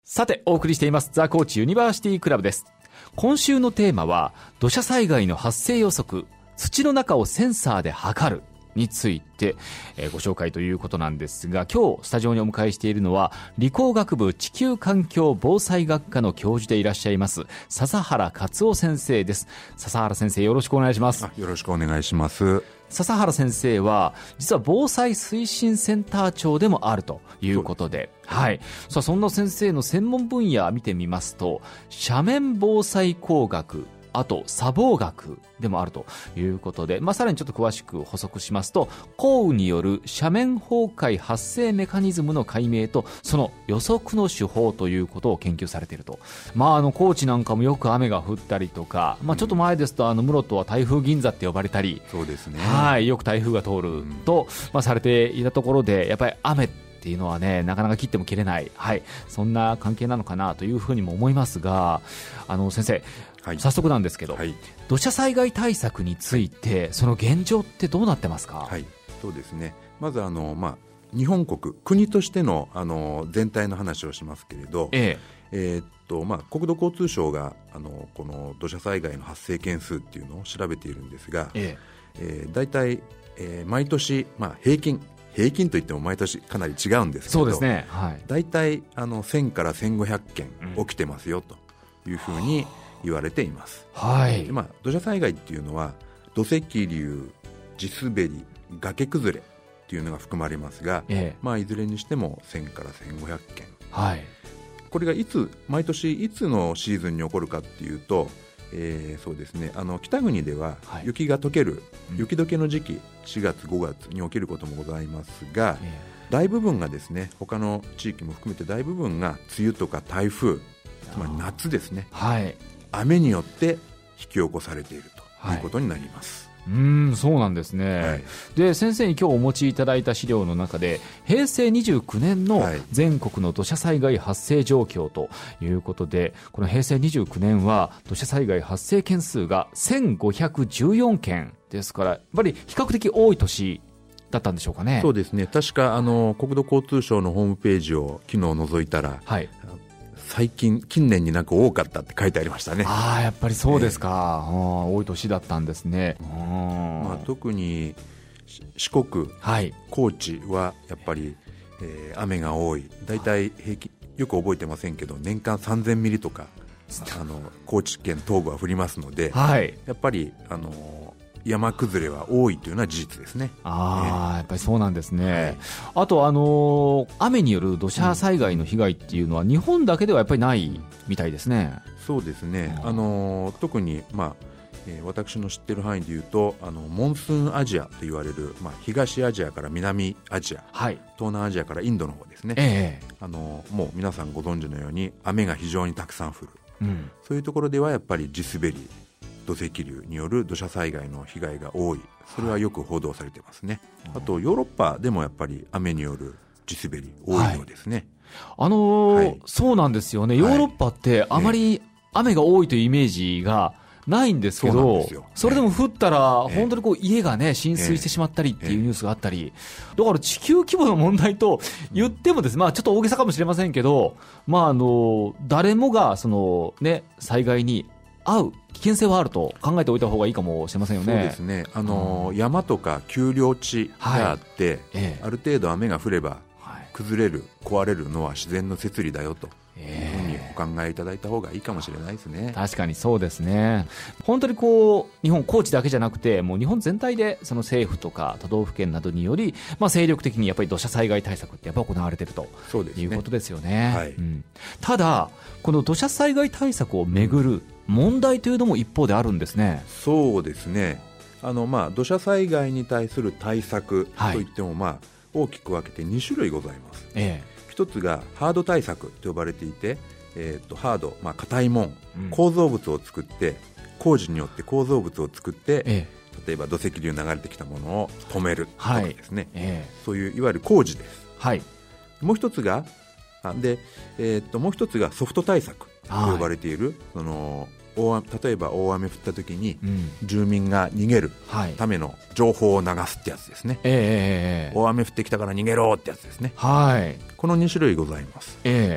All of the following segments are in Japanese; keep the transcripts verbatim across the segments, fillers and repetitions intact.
さてお送りしていますザ・高知ユニバーシティクラブです。今週のテーマは土砂災害の発生予測、土の中をセンサーで測るについて、えー、ご紹介ということなんですが、今日スタジオにお迎えしているのは理工学部地球環境防災学科の教授でいらっしゃいます笹原勝夫先生です。笹原先生、よろしくお願いします。 あ、よろしくお願いします。 笹原先生は実は防災推進センター長でもあるということで、はい、さあそんな先生の専門分野見てみますと、斜面防災工学、あと砂防学でもあるということで、まあ、さらにちょっと詳しく補足しますと、降雨による斜面崩壊発生メカニズムの解明とその予測の手法ということを研究されていると。まあ、あの高知なんかもよく雨が降ったりとか、まあ、ちょっと前ですとあの室戸は台風銀座って呼ばれたり、 そうですね、 はい、よく台風が通ると、まあ、されていたところで、やっぱり雨っていうのはね、なかなか切っても切れない、はい、そんな関係なのかなというふうにも思いますが、あの先生、はい、早速なんですけど、はい、土砂災害対策についてその現状ってどうなってますか？ はい、そうですね、まずあの、まあ、日本国国としての、あの全体の話をしますけれど、えええーっとまあ、国土交通省があのこの土砂災害の発生件数っていうのを調べているんですが、えええー、だいたい、えー、毎年、まあ、平均平均といっても毎年かなり違うんですけど、 そうですね、はい、 だいたいあのせんからせんごひゃくけん起きてますよというふうに言われています、はい。で、まあ、土砂災害っていうのは土石流、地滑り、崖崩れっていうのが含まれますが、ええ、まあ、いずれにしてもせんからせんごひゃくけん、はい、これがいつ毎年いつのシーズンに起こるかっていうと、えー、そうですね、あの北国では雪が溶ける、はい、雪解けの時期しがつごがつに起きることもございますが、ええ、大部分がですね、他の地域も含めて大部分が梅雨とか台風、つまり夏ですね、はい、雨によって引き起こされているということになります、 はい、うーん、そうなんですね、はい。で、先生に今日お持ちいただいた資料の中でへいせいにじゅうきゅうねんの全国の土砂災害発生状況ということで、このへいせいにじゅうきゅうねんは土砂災害発生件数がせんごひゃくじゅうよんけんですから、やっぱり比較的多い年だったんでしょうかね。 そうですね、確かあの国土交通省のホームページを昨日覗いたら、はい、最近近年になんか多かったって書いてありましたね。 ああ、やっぱりそうですか、えー、多い年だったんですね。 まあ、特に四国、はい、高知はやっぱり、えー、雨が多い。だいたい平均、よく覚えてませんけど年間さんぜんミリとかあの高知県東部は降りますので、はい、やっぱりあの山崩れは多いというのは事実ですね。 あ、えー、やっぱりそうなんですね、はい。あと、あのー、雨による土砂災害の被害っていうのは日本だけではやっぱりないみたいですね。 そうですね、あのー、特に、まあえー、私の知ってる範囲でいうと、あのモンスーンアジアと言われる、まあ、東アジアから南アジア、はい、東南アジアからインドの方ですね、えー、あのー、もう皆さんご存知のように雨が非常にたくさん降る、うん、そういうところではやっぱり地滑り、土石流による土砂災害の被害が多い。それはよく報道されてますね、はい。あとヨーロッパでもやっぱり雨による地滑り多いようですね、 はい、あのーはい、そうなんですよね。ヨーロッパってあまり雨が多いというイメージがないんですけど、 そ, それでも降ったら本当にこう家がね浸水してしまったりっていうニュースがあったり、だから地球規模の問題と言ってもですね、まあ、ちょっと大げさかもしれませんけど、まあ、あの誰もがその、ね、災害に遭う危険性はあると考えておいた方がいいかもしれませんよね。 そうですね、あの、うん、山とか丘陵地があって、はい、ええ、ある程度雨が降れば崩れる、壊れるのは自然の摂理だよというふうにお考えいただいた方がいいかもしれないですね。 確かにそうですね。本当にこう日本高知だけじゃなくてもう日本全体でその政府とか都道府県などにより、まあ、精力的にやっぱり土砂災害対策ってやっぱ行われているということですよね。はい、うん、ただこの土砂災害対策をめぐる問題というのも一方であるんですね。 そうですね、あの、まあ、土砂災害に対する対策といっても、はい、まあ、大きく分けてにしゅるいございます、ええ、一つがハード対策と呼ばれていて、えー、とハード、まあ、硬いもん、うん、構造物を作って工事によって構造物を作って、ええ、例えば土石流流れてきたものを止めるとかですね、はい、ええ、そういういわゆる工事です、はい、もう一つがで、えー、ともう一つがソフト対策と呼ばれている、はい、その大雨例えば大雨降った時に、うん、住民が逃げるための情報を流すってやつですね、えー、大雨降ってきたから逃げろってやつですね、はい、このにしゅるいございます、えー、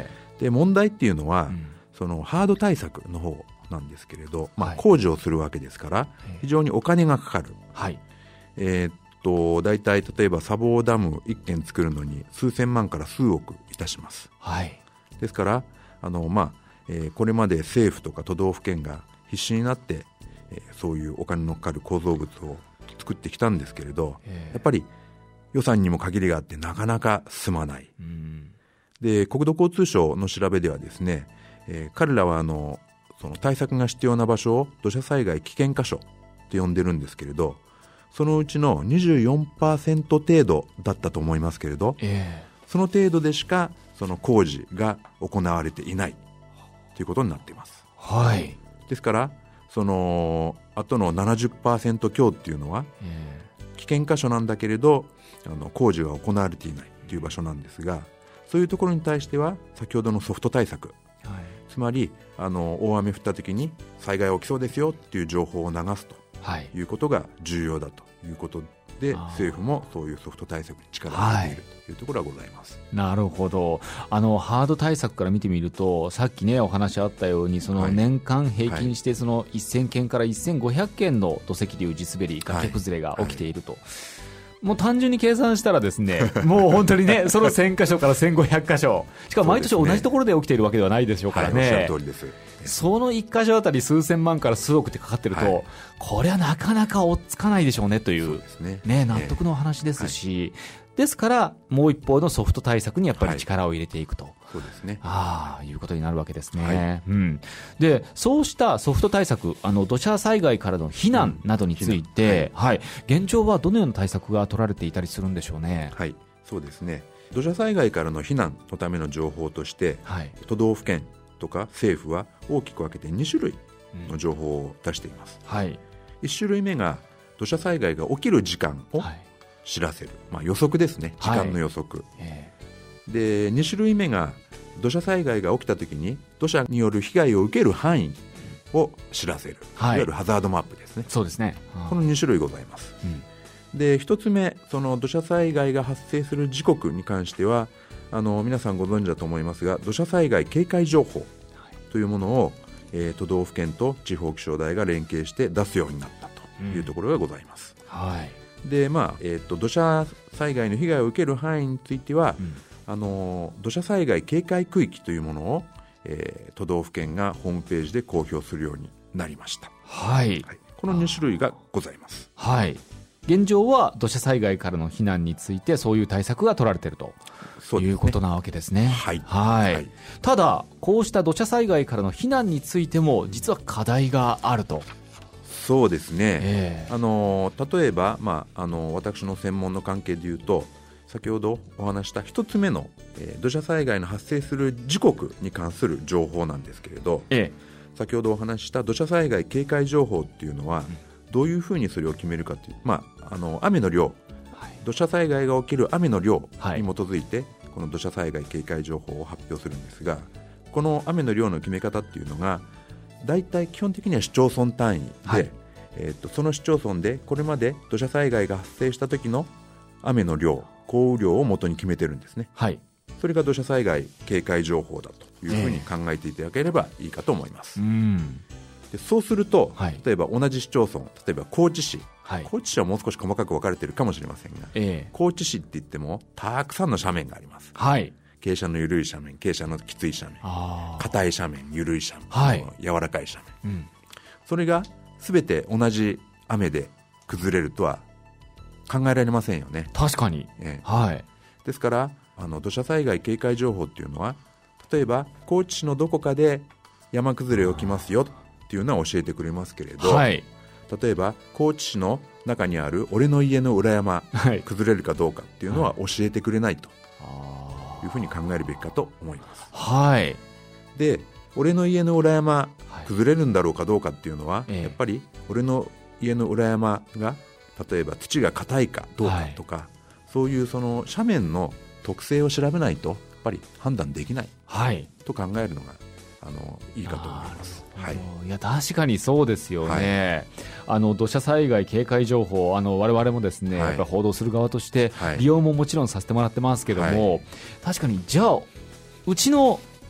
で問題っていうのは、うん、そのハード対策の方なんですけれど、まあ、工事をするわけですから非常にお金がかかる、はい、えー、っとだいたい例えば砂防ダムいっけん作るのに数千万から数億いたします、はい、ですからあの、まあえー、これまで政府とか都道府県が必死になって、えー、そういうお金のかかる構造物を作ってきたんですけれど、やっぱり予算にも限りがあってなかなか進まない、うん、で国土交通省の調べではですね、えー、彼らはあのその対策が必要な場所を土砂災害危険箇所と呼んでるんですけれど、そのうちの にじゅうよんパーセント 程度だったと思いますけれど、えー、その程度でしかその工事が行われていないということになっています、はい、ですからそのあとの ななじゅっパーセント 強っていうのは、えー、危険箇所なんだけれどあの工事が行われていないという場所なんですが、そういうところに対しては先ほどのソフト対策、はい、つまりあの大雨降った時に災害起きそうですよっていう情報を流すということが重要だということで、政府もそういうソフト対策に力を入れているというところがございます、はい、なるほど。 あのハード対策から見てみると、さっきねお話あったようにその年間平均してそのせんけんからせんごひゃっけんの土石流、地滑り、崖崩れが起きていると、はいはい、もう単純に計算したらですねもう本当にねそのせんかしょからせんごひゃっかしょ、しかも毎年同じところで起きているわけではないでしょうからね、はい、おっしゃる通りです。そのいっかしょあたり数千万から数億ってかかってると、はい、これはなかなか追っつかないでしょうねという、ねね、納得のお話ですし、えーはい、ですからもう一方のソフト対策にやっぱり力を入れていくと、はい、そうですね、ああいうことになるわけですね、はいうん、でそうしたソフト対策、あの土砂災害からの避難などについて、うんはいはい、現状はどのような対策が取られていたりするんでしょうね。 はい、そうですね。土砂災害からの避難のための情報として、はい、都道府県とか政府は大きく分けてにしゅるいの情報を出しています、うんはい、いち種類目が土砂災害が起きる時間を知らせる、まあ、予測ですね、時間の予測、はいえー、でに種類目が土砂災害が起きたときに土砂による被害を受ける範囲を知らせる、はい、いわゆるハザードマップですね。 そうですね、 このに種類ございます、うん、でひとつめ、その土砂災害が発生する時刻に関してはあの皆さんご存知だと思いますが、土砂災害警戒情報というものを、えー、都道府県と地方気象台が連携して出すようになったというところがございます、うんはいでまあえー、と土砂災害の被害を受ける範囲については、うん、あの土砂災害警戒区域というものを、えー、都道府県がホームページで公表するようになりました、はいはい、このに種類がございます。 はい、現状は土砂災害からの避難についてそういう対策が取られているということなわけですね。はいはいはい、ただこうした土砂災害からの避難についても実は課題があると。 そうですね、えー、あの例えば、まあ、あの私の専門の関係でいうと先ほどお話した一つ目の、えー、土砂災害の発生する時刻に関する情報なんですけれど、えー、先ほどお話した土砂災害警戒情報っていうのは、うん、どういうふうにそれを決めるかという、まあ、あの雨の量、はい、土砂災害が起きる雨の量に基づいて、はい、この土砂災害警戒情報を発表するんですが、この雨の量の決め方っていうのがだいたい基本的には市町村単位で、はいえー、とその市町村でこれまで土砂災害が発生した時の雨の量、降雨量を元に決めてるんですね、はい、それが土砂災害警戒情報だというふうに考えていただければいいかと思います、えー、うんでそうすると、はい、例えば同じ市町村、例えば高知市、はい、高知市はもう少し細かく分かれているかもしれませんが、えー、高知市って言ってもたくさんの斜面があります、はい、傾斜の緩い斜面、傾斜のきつい斜面、硬い斜面、緩い斜面、はい、柔らかい斜面、うん、それが全て同じ雨で崩れるとは考えられませんよね。 確かに、えーはい、 ですからあの土砂災害警戒情報っていうのは例えば高知市のどこかで山崩れ起きますよっていうのは教えてくれますけれど、はい、例えば高知市の中にある俺の家の裏山、はい、崩れるかどうかっていうのは教えてくれないというふうに考えるべきかと思います、はい、で俺の家の裏山崩れるんだろうかどうかっていうのは、はい、やっぱり俺の家の裏山が例えば土が硬いかどうかとか、はい、そういうその斜面の特性を調べないとやっぱり判断できない、はい、と考えるのがあのいいかと思います、はい、 いや確かにそうですよね、はい、あの土砂災害警戒情報あの我々もですね、はい、やっぱり報道する側として利用ももちろんさせてもらってますけども、はい、確かにじゃあうちの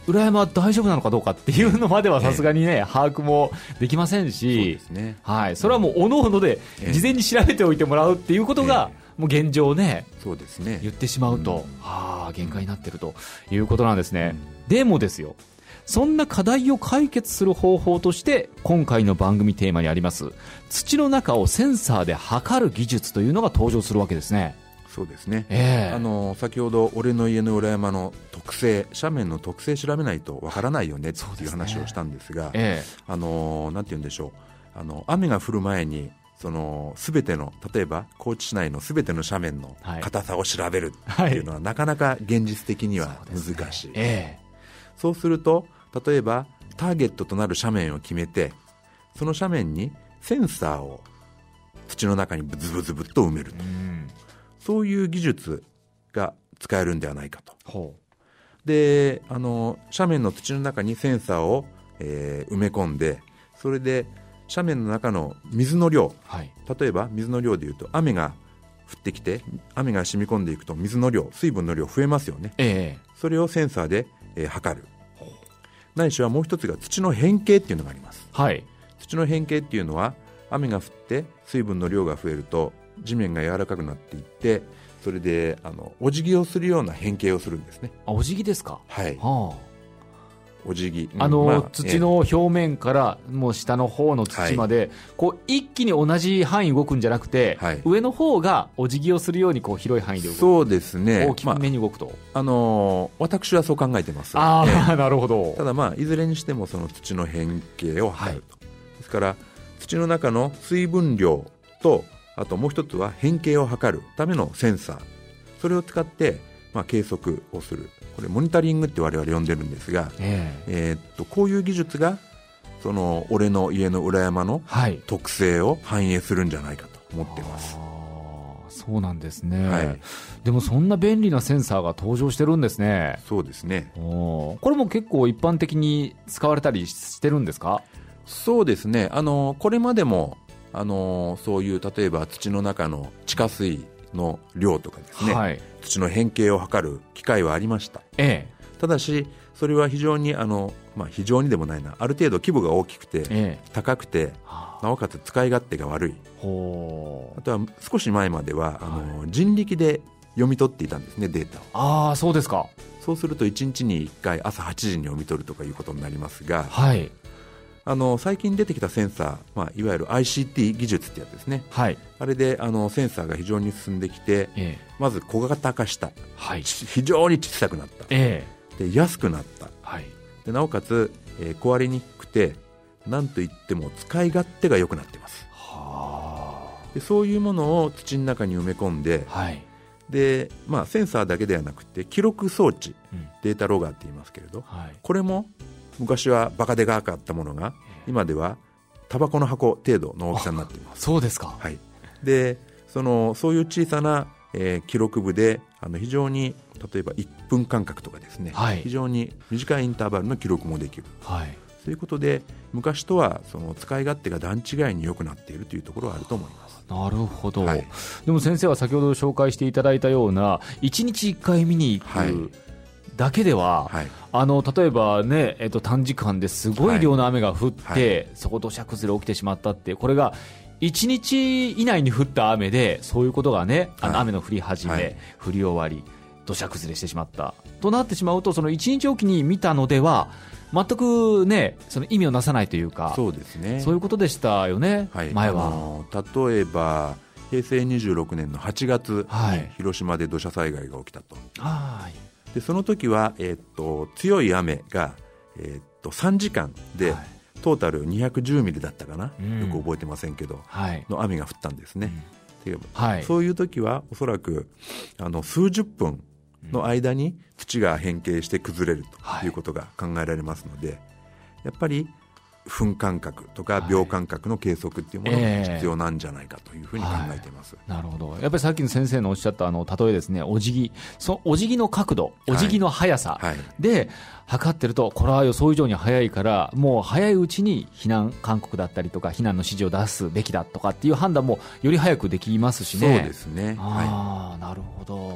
裏山は大丈夫なのかどうかっていうのまではさすがにね、把握もできませんし、 そうですね、 はい、それはもう各々で事前に調べておいてもらうっていうことが、もう現状ね、 そうですね、 言ってしまうと、うん、はあ、限界になっているということなんですね、うん、でもですよ、そんな課題を解決する方法として今回の番組テーマにあります土の中をセンサーで測る技術というのが登場するわけですね。 そうですね、 えー、 あの先ほど俺の家の裏山の特性、斜面の特性調べないとわからないよねっていう話をしたんですが、えー、あのなんて言うんでしょう、あの雨が降る前にその全ての、例えば高知市内の全ての斜面の硬さを調べるっていうのは、はい、なかなか現実的には難しい。そうですね、えー、そうすると例えばターゲットとなる斜面を決めて、その斜面にセンサーを土の中にブツブツブツと埋めると、うん、そういう技術が使えるんではないかと。ほうで、あの斜面の土の中にセンサーを、えー、埋め込んで、それで斜面の中の水の量、はい、例えば水の量でいうと、雨が降ってきて雨が染み込んでいくと水の量、水分の量増えますよね、えー、それをセンサーで、えー、測る。ないしはもう一つが土の変形っていうのがあります、はい、土の変形っていうのは、雨が降って水分の量が増えると地面が柔らかくなっていって、それであのお辞儀をするような変形をするんですね。 あ、お辞儀ですか。 はい、はあ、お辞儀、 あの、まあ、土の表面からもう下の方の土まで、はい、こう一気に同じ範囲動くんじゃなくて、はい、上の方がお辞儀をするようにこう広い範囲で動く。 そうですね、 大きめに動くと、まああのー、私はそう考えてます。 あ、ええ、なるほど。 ただ、まあ、いずれにしてもその土の変形を測ると、はい、ですから土の中の水分量と、あともう一つは変形を測るためのセンサー、それを使って、まあ、計測をする。これモニタリングって我々呼んでるんですが、えーえー、っとこういう技術がその俺の家の裏山の特性を反映するんじゃないかと思っています、 はい、あ、そうなんですね、はい、でもそんな便利なセンサーが登場してるんですね。 そうですね。 お、これも結構一般的に使われたりしてるんですか。 そうですね、あのこれまでもあのそういう例えば土の中の地下水の量とかですね、はい、土の変形を測る機会はありました、ええ、ただしそれは非常にあの、まあ、非常にでもないな、ある程度規模が大きくて、ええ、高くて、なおかつ使い勝手が悪い。ほう、あとは少し前までは、はい、あの人力で読み取っていたんですね、データを。 ああ、そうですか。 そうするといちにちにいっかい朝はちじに読み取るとかいうことになりますが、はい、あの最近出てきたセンサー、まあ、いわゆる アイシーティー 技術ってやつですね、はい、あれであのセンサーが非常に進んできて、ええ、まず小型化した、はい、非常に小さくなった、ええ、で安くなった、はい、でなおかつ、えー、壊れにくくて、なんといっても使い勝手が良くなっています。はあ、でそういうものを土の中に埋め込んで、はい、でまあ、センサーだけではなくて記録装置、うん、データロガーって言いますけれど、はい、これも昔はバカでかかったものが今ではタバコの箱程度の大きさになっています。 そうですか、 はい、で そのそういう小さな、えー、記録部であの非常に例えばいっぷん間隔とかですね、はい、非常に短いインターバルの記録もできる、はい、そういうことで昔とはその使い勝手が段違いに良くなっているというところはあると思います。 なるほど、はい、でも先生は先ほど紹介していただいたようないちにちいっかい見に行く、はい、だけでは、はい、あの例えば、ね、えっと、短時間ですごい量の雨が降って、はいはい、そこ土砂崩れ起きてしまったって、これがいちにち以内に降った雨でそういうことがね、あの雨の降り始め、はい、降り終わり土砂崩れしてしまったとなってしまうと、そのいちにちおきに見たのでは全く、ね、その意味をなさないというか、 そうですね、 そういうことでしたよね、はい、前は。あの例えばへいせいにじゅうろくねんのはちがつに広島で土砂災害が起きたと、はい、でその時は、えー、っと強い雨が、えー、っとさんじかんで、はい、トータルにひゃくじゅうミリだったかな、うん、よく覚えてませんけど、はい、の雨が降ったんですね、うん、はい、そういう時はおそらくあの数十分の間に土が変形して崩れるということが考えられますので、はい、やっぱり分間隔とか秒間隔の計測っていうものが必要なんじゃないかというふうに考えています、 はい、なるほど。やっぱりさっきの先生のおっしゃったあの例えですね、お辞儀、そのお辞儀の角度、お辞儀の速さで測ってると、これは予想以上に速いから、もう早いうちに避難勧告だったりとか避難の指示を出すべきだとかっていう判断もより早くできますしね。 そうですね、 あ、はい、なるほど。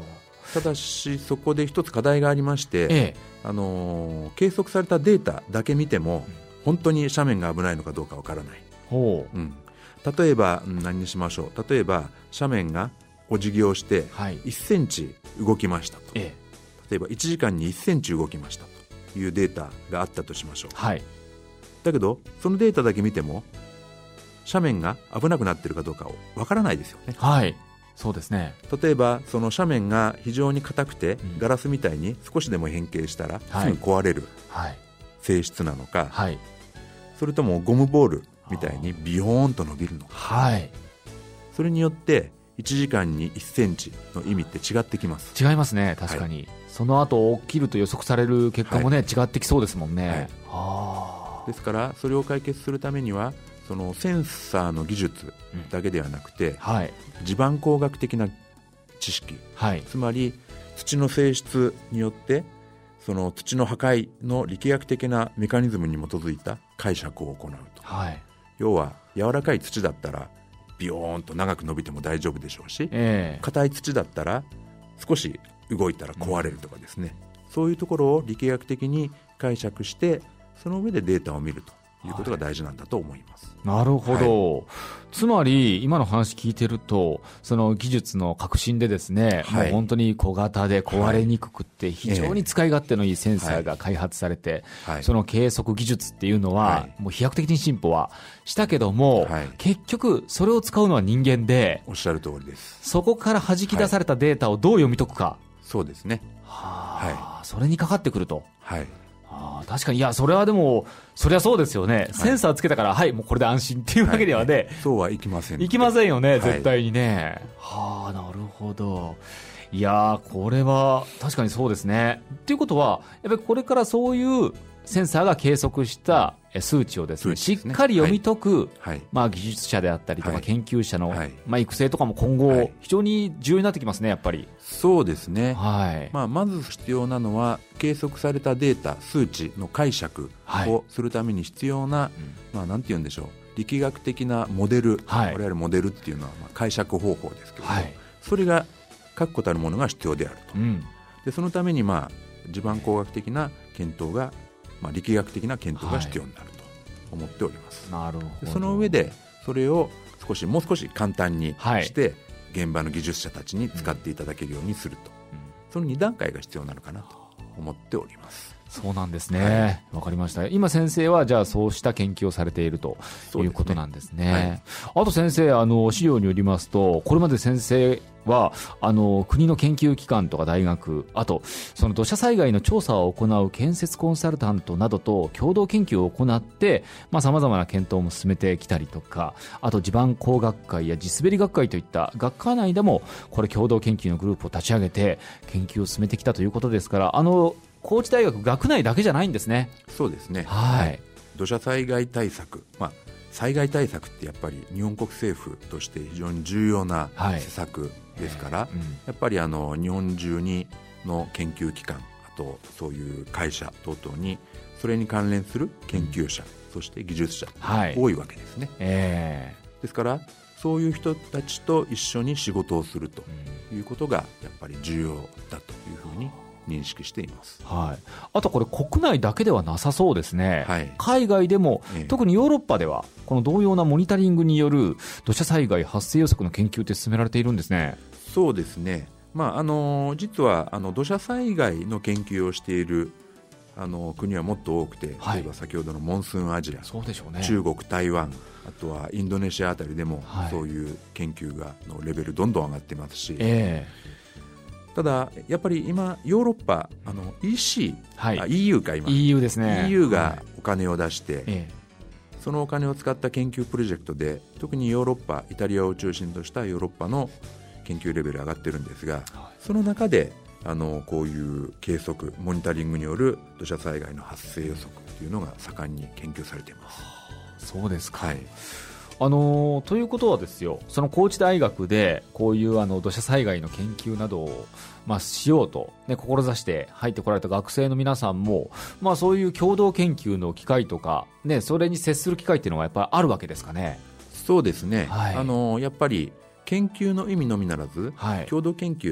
ただしそこで一つ課題がありまして、ええ、あの計測されたデータだけ見ても本当に斜面が危ないのかどうかわからない。ほう、うん、例えば何にしましょう。例えば斜面がお辞儀をしていっセンチ動きましたと、ええ、例えばいちじかんにいっセンチ動きましたというデータがあったとしましょう、はい、だけどそのデータだけ見ても斜面が危なくなっているかどうかわからないですよね。 はい、そうですね。 例えばその斜面が非常に硬くて、うん、ガラスみたいに少しでも変形したらすぐ壊れる性質なのか、はい、それともゴムボールみたいにビヨーンと伸びるのか、はい、それによっていちじかんにいっセンチの意味って違ってきます。 違いますね、確かに、はい、その後起きると予測される結果もね、はい、違ってきそうですもんね、はい、 はですからそれを解決するためにはそのセンサーの技術だけではなくて、うん、はい、地盤工学的な知識、はい、つまり土の性質によってその土の破壊の力学的なメカニズムに基づいた解釈を行うと、はい、要は柔らかい土だったらビヨーンと長く伸びても大丈夫でしょうし、えー、硬い土だったら少し動いたら壊れるとかですね、うん、そういうところを力学的に解釈してその上でデータを見るということが大事なんだと思います。 はい、なるほど、はい、つまり今の話聞いてるとその技術の革新でですね、はい、もう本当に小型で壊れにくくって非常に使い勝手のいいセンサーが開発されて、はい、その計測技術っていうのは、はい、もう飛躍的に進歩はしたけども、はい、結局それを使うのは人間で、 おっしゃる通りです。 そこから弾き出されたデータをどう読み解くか、はい、 そうですね、 はあ、はい、それにかかってくると。 はい、 あ、確かに、いや、それはでもそりゃそうですよね、センサーつけたから、はい、はい、もうこれで安心っていうわけではね、はい、 そうはいきません、 いきませんよね、絶対にね、はい、はあ、なるほど。いやー、これは確かにそうですね。ということはやっぱりこれからそういうセンサーが計測した数値をですね、しっかり読み解く、はい、まあ、技術者であったりとか、はい、研究者の、はい、まあ、育成とかも今後非常に重要になってきますね、やっぱり。 そうですね、はい、まあ、まず必要なのは計測されたデータ数値の解釈をするために必要な、はい、まあ、なんて言うんでしょう、力学的なモデル、はい、我々モデルっていうのはまあ解釈方法ですけども、はい、それが確固たるものが必要であると、うん、でそのためにまあ地盤工学的な検討が、まあ、力学的な検討が必要になると思っております。 なるほど。 その上でそれを少しもう少し簡単にして、はい、現場の技術者たちに使っていただけるようにすると、うん、そのに段階が必要なのかなと思っております。 そうなんですね、わ、はい、かりました。今先生はじゃあそうした研究をされているということなんですね。はい、あと先生、あの資料によりますとこれまで先生はあの国の研究機関とか大学、あとその土砂災害の調査を行う建設コンサルタントなどと共同研究を行ってさまざ、まな検討も進めてきたりとか、あと地盤工学会や地滑り学会といった学科内でもこれ共同研究のグループを立ち上げて研究を進めてきたということですから、あの高知大学学内だけじゃないんですね。 そうですね、はい、土砂災害対策、まあ、災害対策ってやっぱり日本国政府として非常に重要な施策ですから、はい、うん、やっぱりあの日本中にの研究機関、あとそういう会社等々にそれに関連する研究者、うん、そして技術者、はい、多いわけですね、えー、ですからそういう人たちと一緒に仕事をするということがやっぱり重要だというふうに認識しています、 はい、あとこれ国内だけではなさそうですね、はい、海外でも、ええ、特にヨーロッパではこの同様なモニタリングによる土砂災害発生予測の研究って進められているんですね。 そうですね、まあ、あの実はあの土砂災害の研究をしているあの国はもっと多くて、例えば先ほどのモンスーンアジア、そうでしょうね、中国、台湾、あとはインドネシアあたりでも、はい、そういう研究がのレベルどんどん上がってますし、えー、ただやっぱり今ヨーロッパあの イーシー、はい、あ イーユー か今イーユー ですね、 イーユー がお金を出して、はい、えー、そのお金を使った研究プロジェクトで特にヨーロッパ、イタリアを中心としたヨーロッパの研究レベル上がってるんですが、はい、その中であのこういう計測モニタリングによる土砂災害の発生予測というのが盛んに研究されています。 そうですか、はい、あのということはですよ、その高知大学でこういうあの土砂災害の研究などを、まあ、しようと、ね、志して入ってこられた学生の皆さんも、まあ、そういう共同研究の機会とか、ね、それに接する機会っていうのがやっぱりあるわけですかね。 そうですね、はい、あのやっぱり研究の意味のみならず、はい、共同研究って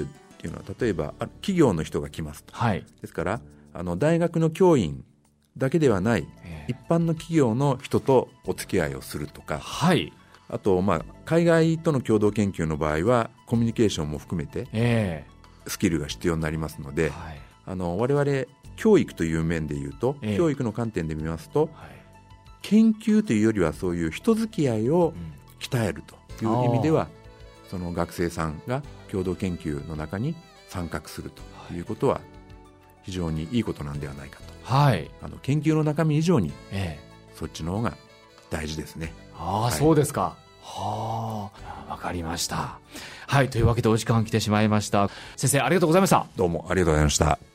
っていうのは例えば企業の人が来ますと、 はい、 ですからあの大学の教員だけではない、えー、一般の企業の人とお付き合いをするとか、 はい、 あと、まあ、海外との共同研究の場合はコミュニケーションも含めて、えー、スキルが必要になりますので、はい、あの我々教育という面でいうと、えー、教育の観点で見ますと、はい、研究というよりはそういう人付き合いを鍛えるという意味では、うん、その学生さんが共同研究の中に参画するということは非常にいいことなんではないかと、はい、あの研究の中身以上に、えー、そっちの方が大事ですね。 あ、はい、そうですか。はあ、わかりました。はい、というわけでお時間来てしまいました。先生、ありがとうございました。 どうもありがとうございました。